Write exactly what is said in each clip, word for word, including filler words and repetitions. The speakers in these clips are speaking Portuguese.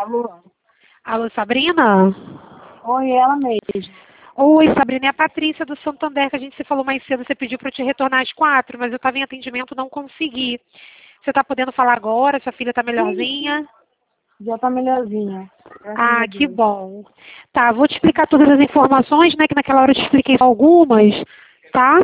Alô? Alô, Sabrina? Oi, ela mesmo. Oi, Sabrina, é a Patrícia do Santander, que a gente se falou mais cedo, você pediu para eu te retornar às quatro, mas eu estava em atendimento e não consegui. Você está podendo falar agora? Sua filha está Sim, melhorzinha? já tá melhorzinha. Graças a Ah, que Deus. bom. Tá, vou te explicar todas as informações, né, que naquela hora eu te expliquei só algumas, tá?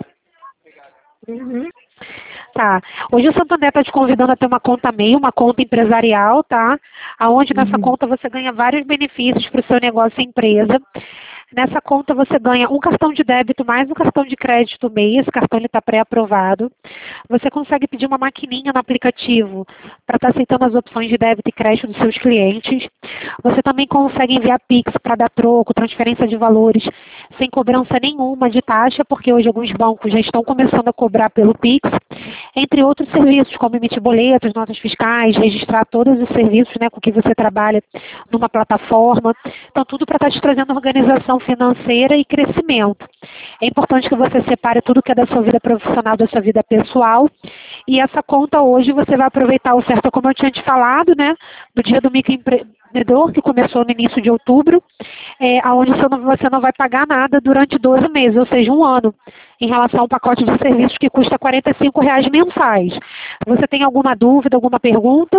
Uhum. Tá. Hoje o Santander está te convidando a ter uma conta MEI, uma conta empresarial, tá? Aonde nessa Uhum. conta você ganha vários benefícios para o seu negócio e empresa. Nessa conta você ganha um cartão de débito mais um cartão de crédito MEI. Esse cartão está pré-aprovado. Você consegue pedir uma maquininha no aplicativo para estar aceitando as opções de débito e crédito dos seus clientes. Você também consegue enviar Pix para dar troco, transferência de valores, sem cobrança nenhuma de taxa, porque hoje alguns bancos já estão começando a cobrar pelo Pix, entre outros serviços, como emitir boletos, notas fiscais, registrar todos os serviços, né, com que você trabalha numa plataforma. Então, tudo para estar te trazendo organização financeira e crescimento. É importante que você separe tudo que é da sua vida profissional da sua vida pessoal. E essa conta hoje você vai aproveitar a oferta, como eu tinha te falado, né, do dia do microempreendedor, que começou no início de outubro, é, onde você não, você não vai pagar nada durante doze meses, ou seja, um ano, em relação ao pacote de serviços que custa quarenta e cinco reais mensais. Você tem alguma dúvida, alguma pergunta?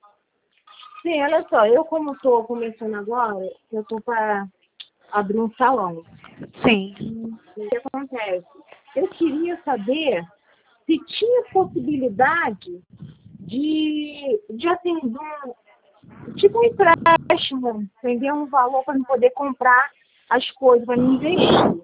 Sim, olha só, eu como estou começando agora, eu estou para abrir um salão. Sim. O que acontece? Eu queria saber se tinha possibilidade de, de atender, um- tipo um empréstimo, entender um valor para eu poder comprar as coisas, para me investir.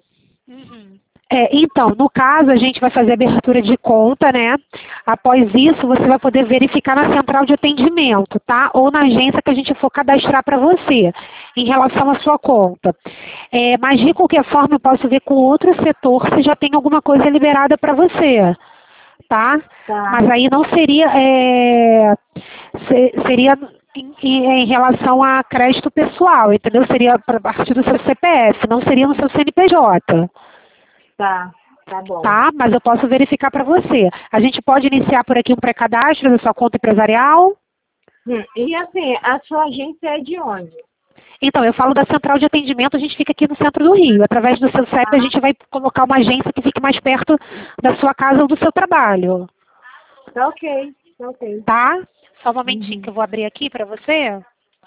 É, então, no caso, a gente vai fazer abertura de conta, né? Após isso, você vai poder verificar na central de atendimento, tá? Ou na agência que a gente for cadastrar para você, em relação à sua conta. É, mas, de qualquer forma, eu posso ver com outro setor se já tem alguma coisa liberada para você, tá? Tá, Mas aí não seria, é, se- seria em, em- em relação a crédito pessoal, entendeu? Seria a partir do seu C P F, não seria no seu C N P J. tá, tá bom. Tá? Mas eu posso verificar para você. A gente pode iniciar por aqui um pré-cadastro da sua conta empresarial? Hum, E assim, a sua agência é de onde? Então, eu falo da central de atendimento, a gente fica aqui no centro do Rio. Através do seu C E P, a Ah, gente vai colocar uma agência que fique mais perto da sua casa ou do seu trabalho. tá ok, tá ok. Tá? Só um momentinho que Uhum. eu vou abrir aqui para você.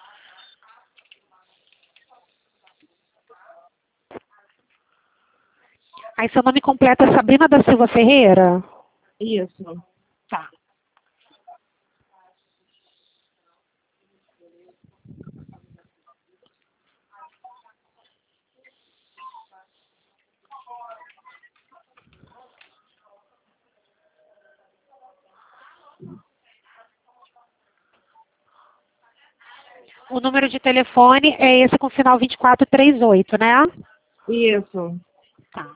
Aí seu nome completo é Sabrina da Silva Ferreira? Isso. Tá. O número de telefone é esse com final vinte e quatro trinta e oito, né? Isso. Tá.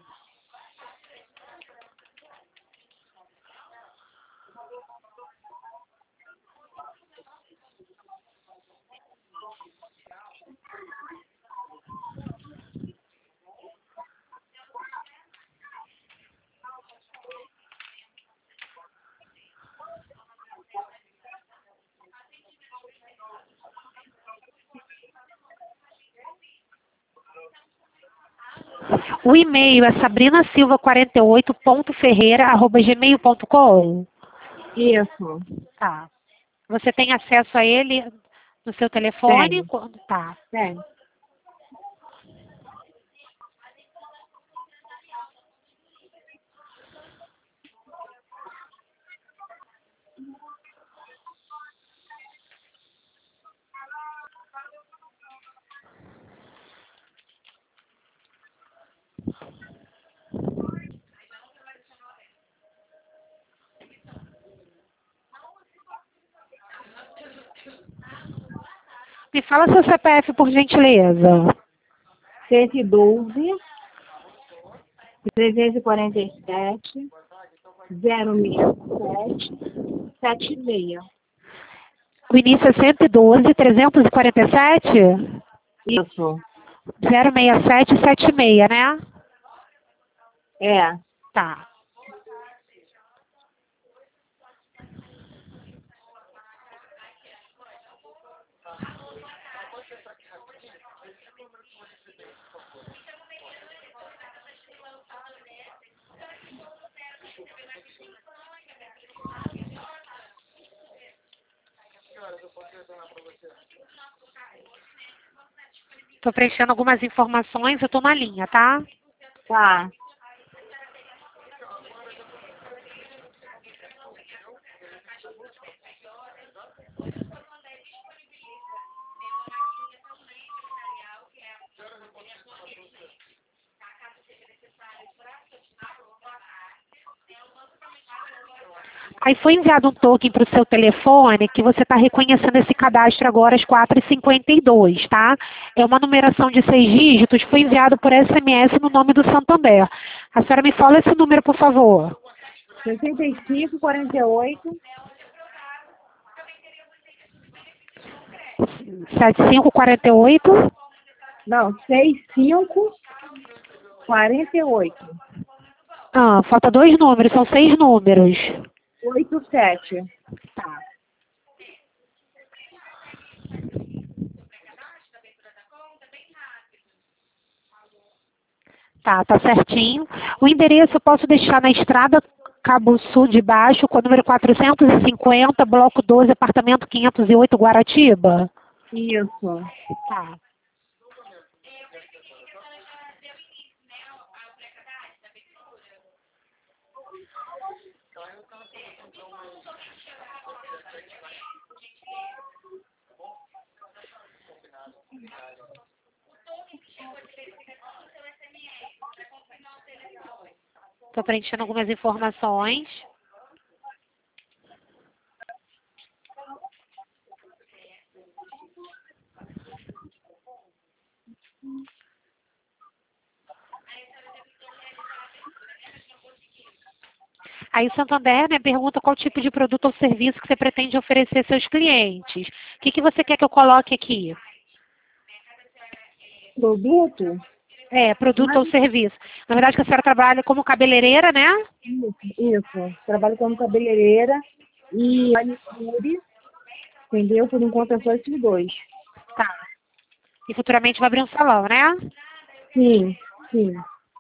O e-mail é sabrinasilva quarenta e oito ponto ferreira arroba gmail ponto com. Isso. Tá. Você tem acesso a ele no seu telefone? Tem. Quando tá. Tem. Me fala seu C P F, por gentileza. cento e doze, trezentos e quarenta e sete, zero seis sete, sete seis. O início é cento e doze, trezentos e quarenta e sete, Isso. zero seis sete sete seis, né? É. Tá. Estou preenchendo algumas informações, eu estou na linha, tá? Tá. Aí foi enviado um token para o seu telefone que você está reconhecendo esse cadastro agora às quatro e cinquenta e dois, tá? É uma numeração de seis dígitos, foi enviado por S M S no nome do Santander. A senhora me fala esse número, por favor. sessenta e cinco, quarenta e oito. setenta e cinco quarenta e oito. Não, sessenta e cinco, quarenta e oito. Ah, falta dois números, são seis números. oitenta e sete. Tá. Tá, tá certinho. O endereço eu posso deixar na estrada Cabo Sul de Baixo, com o número quatrocentos e cinquenta, bloco doze, apartamento quinhentos e oito, Guaratiba? Isso. Tá. Estou preenchendo algumas informações. Aí o Santander me pergunta qual tipo de produto ou serviço que você pretende oferecer aos seus clientes. O que, que você quer que eu coloque aqui? Produto? É, produto Mas, ou serviço. Na verdade, que a senhora trabalha como cabeleireira, né? isso, isso. Trabalho como cabeleireira e manicure, entendeu? Por enquanto é só esses dois. Tá. E futuramente vai abrir um salão, né? Sim, sim.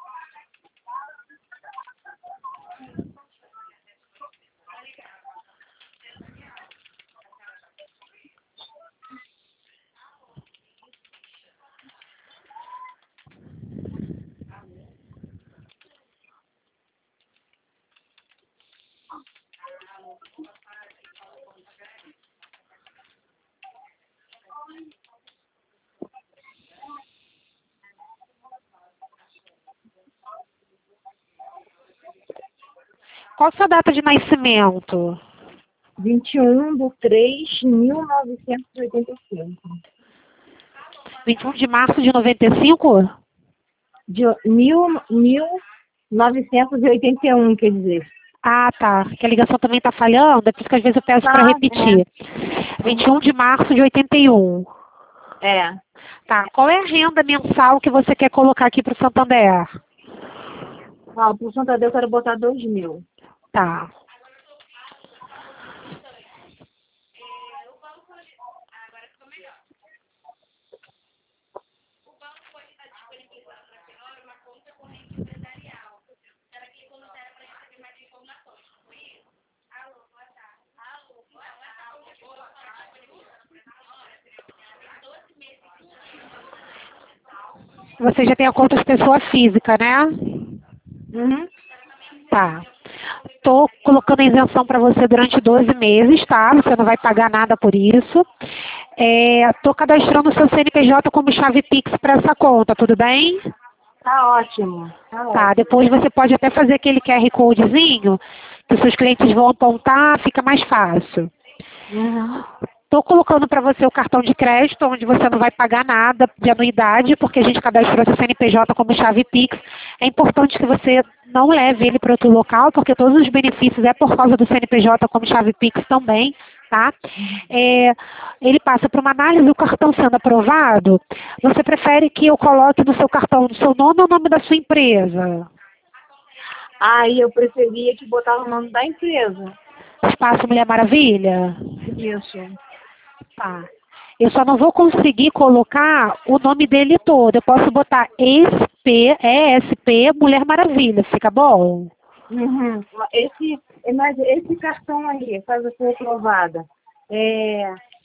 Qual a sua data de nascimento? vinte e um de três de mil novecentos e oitenta e cinco. vinte e um de março de noventa e cinco? De mil, mil novecentos e oitenta e um, quer dizer. Ah, tá. Que a ligação também está falhando, é por isso que às vezes eu peço para Tá, repetir. vinte e um de março de oitenta e um. é. Tá. Qual é a renda mensal que você quer colocar aqui para o Santander? Ah, pro Santander eu quero botar dois mil. Tá. Você já tem a conta de pessoa física, né? Uhum. Tá. Tô colocando a isenção para você durante doze meses, tá? Você não vai pagar nada por isso. É, tô cadastrando o seu C N P J como chave Pix para essa conta, tudo bem? Tá ótimo. Tá Tá, ótimo. depois você pode até fazer aquele Q R Codezinho que os seus clientes vão apontar, fica mais fácil. Uhum. Estou colocando para você o cartão de crédito, onde você não vai pagar nada de anuidade, porque a gente cadastrou seu C N P J como chave Pix. É importante que você não leve ele para outro local, porque todos os benefícios é por causa do C N P J como chave Pix também, tá? É, ele passa por uma análise, o cartão sendo aprovado. Você prefere que eu coloque no seu cartão o seu nome ou o nome da sua empresa? Aí eu preferia que botasse o nome da empresa. Espaço Mulher Maravilha? Isso. Tá. Eu só não vou conseguir colocar o nome dele todo. Eu posso botar E S P, E S P Mulher Maravilha, fica bom? Uhum. Esse, mas esse cartão aí, caso for aprovada, é,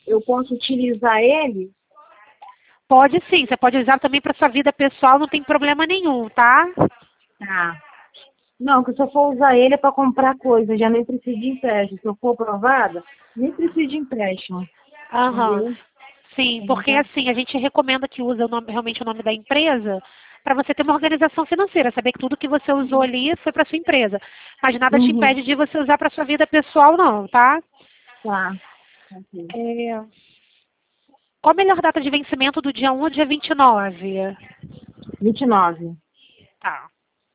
eu posso utilizar ele? Pode sim, você pode usar também para sua vida pessoal, não tem problema nenhum, tá? Tá. Não, que se eu for usar ele é para comprar coisa, já nem preciso de empréstimo. Se eu for aprovada, nem preciso de empréstimo. Aham. Entendeu? Sim, porque Então, assim, a gente recomenda que use o nome- realmente o nome da empresa para você ter uma organização financeira, saber que tudo que você usou ali foi para sua empresa. Mas nada te uhum, impede de você usar para sua vida pessoal, não, tá? tá. Ok. É, qual a melhor data de vencimento do dia um ao dia vinte e nove? vinte e nove. Tá.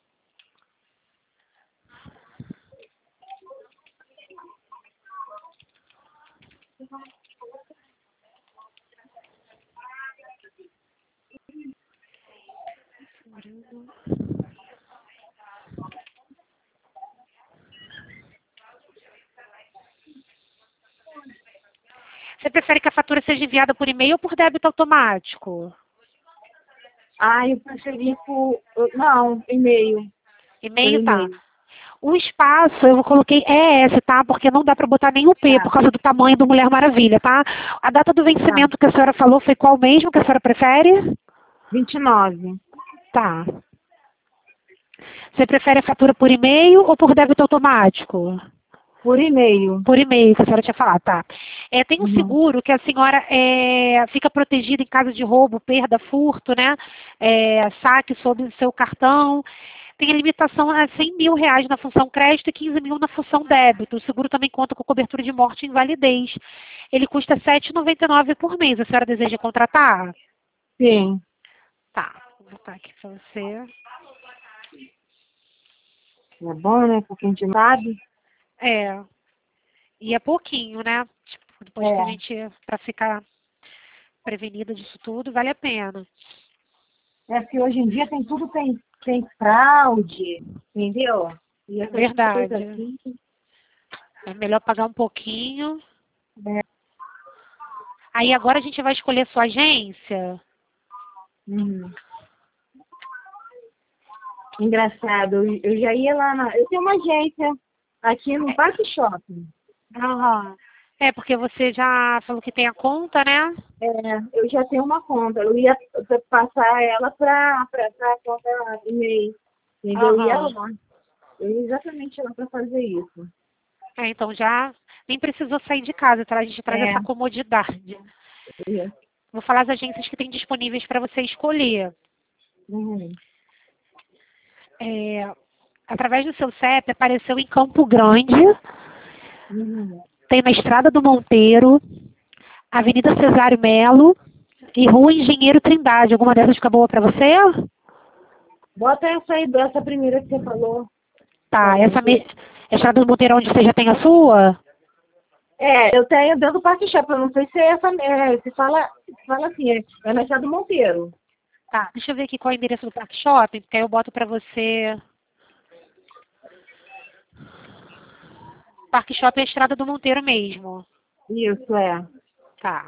Você prefere que a fatura seja enviada por e-mail ou por débito automático? Ah, eu preferi por... Não, e-mail. Por E-mail, tá. e-mail. O espaço eu coloquei E S, tá? Porque não dá para botar nem o P Tá, por causa do tamanho do Mulher Maravilha, tá? A data do tá. vencimento que a senhora falou foi qual mesmo que a senhora prefere? vinte e nove. Tá. Você prefere a fatura por e-mail ou por débito automático? Por e-mail. Por e-mail, que a senhora tinha falado, tá. É, tem um Uhum. seguro que a senhora é, fica protegida em caso de roubo, perda, furto, né? É, saque sob o seu cartão. Tem a limitação a cem mil reais na função crédito e quinze mil na função débito. O seguro também conta com cobertura de morte e invalidez. Ele custa sete reais e noventa e nove centavos por mês. A senhora deseja contratar? Sim. Tá, vou botar aqui pra você. É bom, né? Porque a gente não sabe. É, e é pouquinho, né? Tipo, depois que a É. gente, pra ficar prevenida disso tudo, vale a pena. É porque hoje em dia tem tudo, tem, tem fraude, entendeu? E essas coisas Verdade. assim. É melhor pagar um pouquinho. É. Aí agora a gente vai escolher sua agência. Uhum. Engraçado, eu, eu já ia lá na. Eu tenho uma agência aqui no Parque Shopping. Aham. É, porque você já falou que tem a conta, né? É, eu já tenho uma conta. Eu ia passar ela para a conta e-mail. Entendeu? Eu ia Aham. lá. Eu ia exatamente lá para fazer isso. É, então já nem precisou sair de casa, tá? A gente traz É. essa comodidade. Eu ia. Vou falar as agências que tem disponíveis para você escolher. Uhum. É, através do seu C E P, apareceu em Campo Grande, Uhum. tem na Estrada do Monteiro, Avenida Cesário Melo e Rua Engenheiro Trindade. Alguma dessas fica boa para você? Bota essa aí, essa primeira que você falou. Tá, Falou. essa me... Estrada do Monteiro onde você já tem a sua? É, eu tenho dentro do Parque Shopping. Eu não sei se é essa. É, se fala, se fala assim, é, é na Estrada do Monteiro. Tá, deixa eu ver aqui qual é o endereço do Parque Shopping, porque aí eu boto pra você. Parque Shopping é a Estrada do Monteiro mesmo. Isso, é. Tá.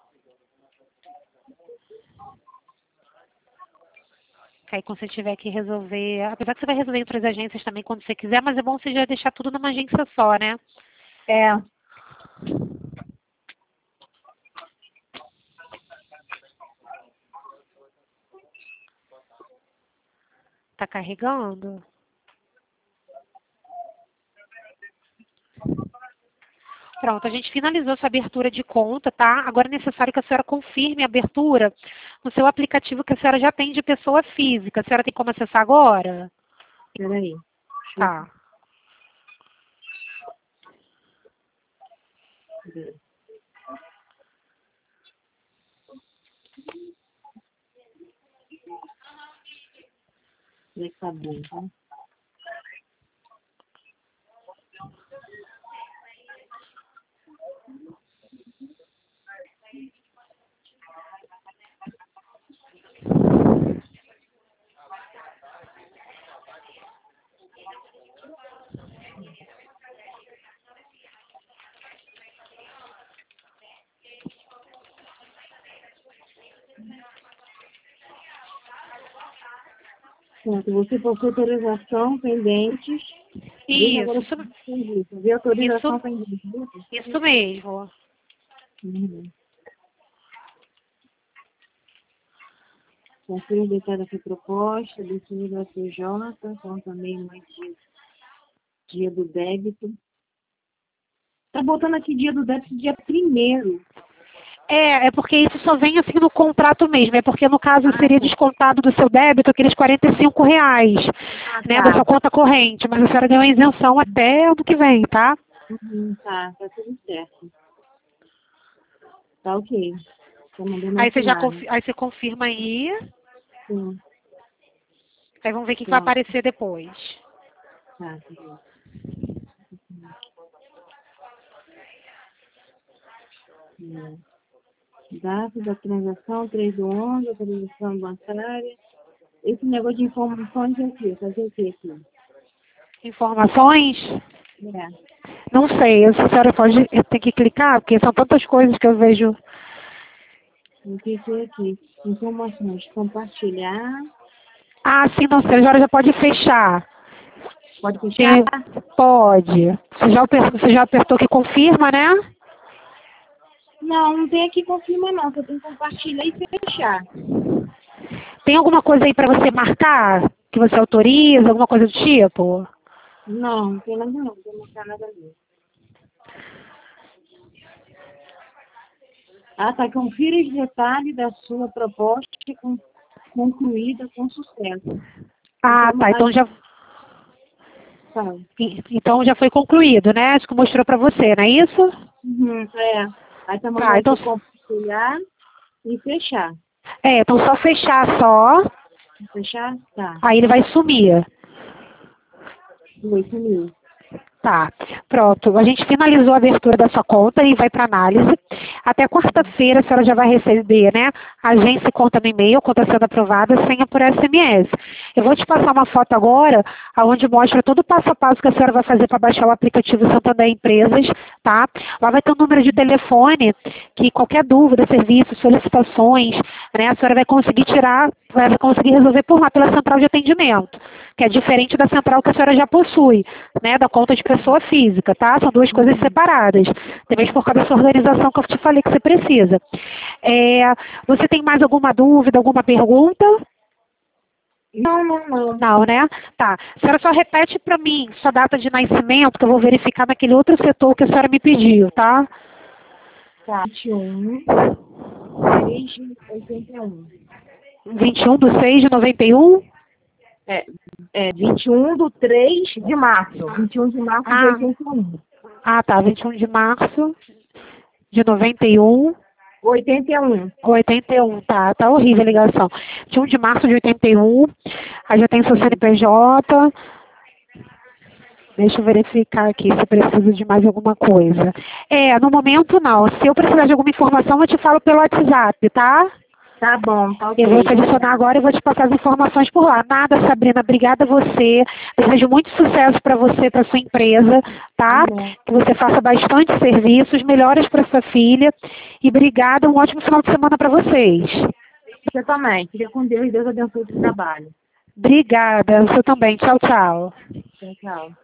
Que aí quando você tiver que resolver. Apesar que você vai resolver em outras agências também quando você quiser, mas é bom você já deixar tudo numa agência só, né? É. Tá carregando? Pronto, a gente finalizou sua abertura de conta, tá? Agora é necessário que a senhora confirme a abertura no seu aplicativo que a senhora já tem de pessoa física. A senhora tem como acessar agora? Peraí. Tá. Deixa eu ver. Ver que tá bom, tá? Pronto, você possui autorização pendentes. Veja agora Isso, o serviço. Vê autorização isso, pendente. isso mesmo. Uhum. Confira o detalhe da proposta, definido a P J, com também mais dia, dia do débito. Tá botando aqui dia do débito dia primeiro. É, é porque isso só vem assim no contrato mesmo. É porque no caso Ah, seria tá. descontado do seu débito aqueles quarenta e cinco reais, Ah, né, tá. da sua conta corrente. Mas a senhora ganhou a isenção até ano que vem, tá? Uhum, tá, tá tudo certo. Tá ok. Tá mandando Aí você já assinar. confi- aí você confirma aí. Sim, Aí vamos ver o que que vai pronto. aparecer depois. Tá, tá bom. Hum. Data da transação, três do onze, autorização bancária. Esse negócio de informações é o quê? Fazer o quê aqui? Informações? É. Não sei, a senhora pode ter que clicar, porque são tantas coisas que eu vejo. O que que é aqui? Informações. Compartilhar. Ah, sim, não sei, a senhora já pode fechar. Pode fechar? Tem- Pode. Você já, aper- você já apertou que confirma, né? Não, não tem aqui confirma não. Só tem compartilhar e fechar. Tem alguma coisa aí para você marcar? Que você autoriza, alguma coisa do tipo? Não, não tem nada não. Não tem mostrar nada ali. Ah, tá. Confira os detalhes da sua proposta con- concluída com sucesso. Ah, Informa tá. Então as- já, tá. então já foi concluído, né? Acho que mostrou para você, não é isso? Uhum, é. Aí tá Tá, mandando então, aqui compartilhar e fechar. é, então só fechar só, Fechar? Tá. aí ele vai sumir. oito mil. Tá, pronto. A gente finalizou a abertura da sua conta e vai para análise. Até quarta-feira a senhora já vai receber, né? Agência e conta no e-mail, conta sendo aprovada, senha por S M S. Eu vou te passar uma foto agora, onde mostra todo o passo a passo que a senhora vai fazer para baixar o aplicativo Santander Empresas, tá? Lá vai ter um número de telefone que qualquer dúvida, serviço, solicitações, né? A senhora vai conseguir tirar, vai conseguir resolver por lá pela central de atendimento, que é diferente da central que a senhora já possui, né, da conta de pessoa física, tá? São duas coisas Uhum. separadas, também por causa dessa organização que eu te falei que você precisa. É, você tem mais alguma dúvida, alguma pergunta? Não, não, não. Não, né? Tá. A senhora só repete para mim sua data de nascimento, que eu vou verificar naquele outro setor que a senhora me pediu, tá? Tá. vinte e um, seis de oitenta e um. vinte e um de seis de noventa e um? É, é vinte e um do três de março. vinte e um de março de Ah, oitenta e um. ah, tá. vinte e um de março de noventa e um. oitenta e um. oitenta e um, tá, tá horrível a ligação. vinte e um de março de oitenta e um, aí já tem seu C N P J. Deixa eu verificar aqui se precisa de mais alguma coisa. É, no momento não. Se eu precisar de alguma informação, eu te falo pelo WhatsApp, tá? Tá bom, tá Eu vou ok. te adicionar agora e vou te passar as informações por lá. Nada, Sabrina, obrigada a você. Desejo muito sucesso para você, para sua empresa, tá? Amém. Que você faça bastante serviços, melhoras para sua filha. E obrigada, um ótimo final de semana para vocês. Você também. Fica com Deus e Deus abençoe o seu trabalho. Obrigada, você também. Tchau, tchau. Tchau, tchau.